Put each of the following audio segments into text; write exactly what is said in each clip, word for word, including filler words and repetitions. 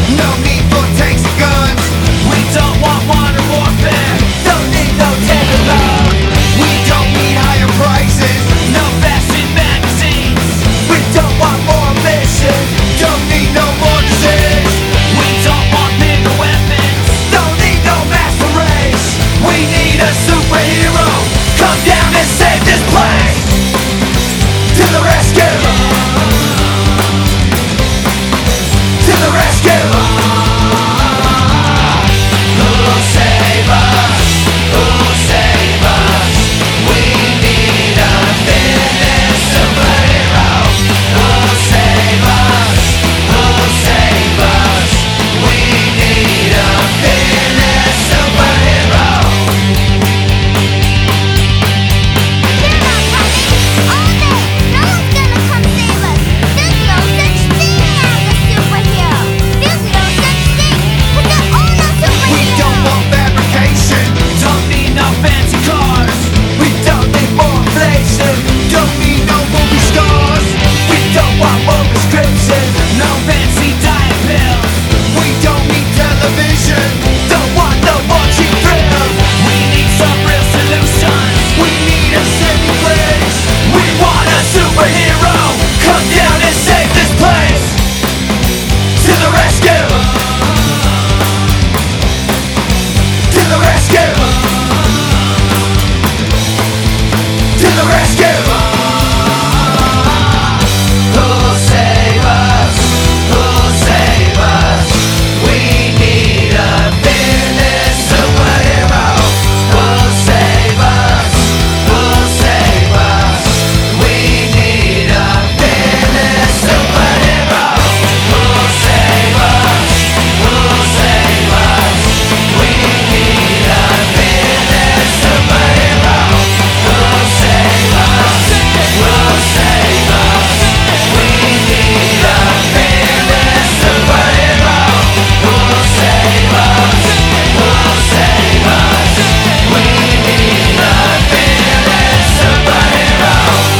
No need for tanks and guns. We don't want modern warfare. Don't need no tender love. We don't need higher prices. No fashion magazines. We don't want more ambition. Don't need no more disease. We don't want bigger weapons. Don't need no master race. We need a superhero. Come down and save this place. To the rescue. To the rescue. Who'll save us? Who'll save us? We need a fearless superhero. Who'll save us? Who'll save us? We need a fearless superhero. They're not coming! All day! No one's gonna come save us! There's no such thing as a superhero! There's no such thing! Cause there are no We don't superheroes! want fabrication. Don't need no fancy cars. We don't need more inflation. Don't need no movie stars. We don't want more prescription. No fancy diet pills. We don't need television. Don't want no more cheap thrills. We need some real solutions. We need a saving grace. We want a superhero. Come down and save this place. To the rescue. To the rescue! To the rescue! Who'll save us? Who'll save us? We need a fearless superhero. Who'll save us? Who'll save us? We need a fearless superhero. Who'll save us? Who'll save us? We need a fearless superhero. Who'll save us? Who'll save us? We need a fearless superhero. Who'll save us? Who'll save us? We need a fearless superhero.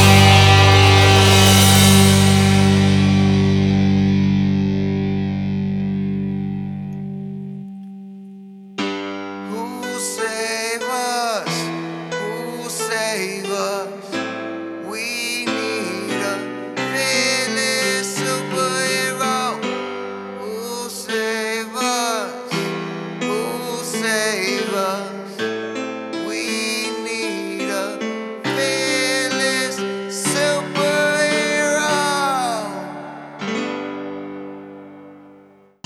Who'll save us? Who'll save us? We need a fearless superhero. Who'll save us? Who'll save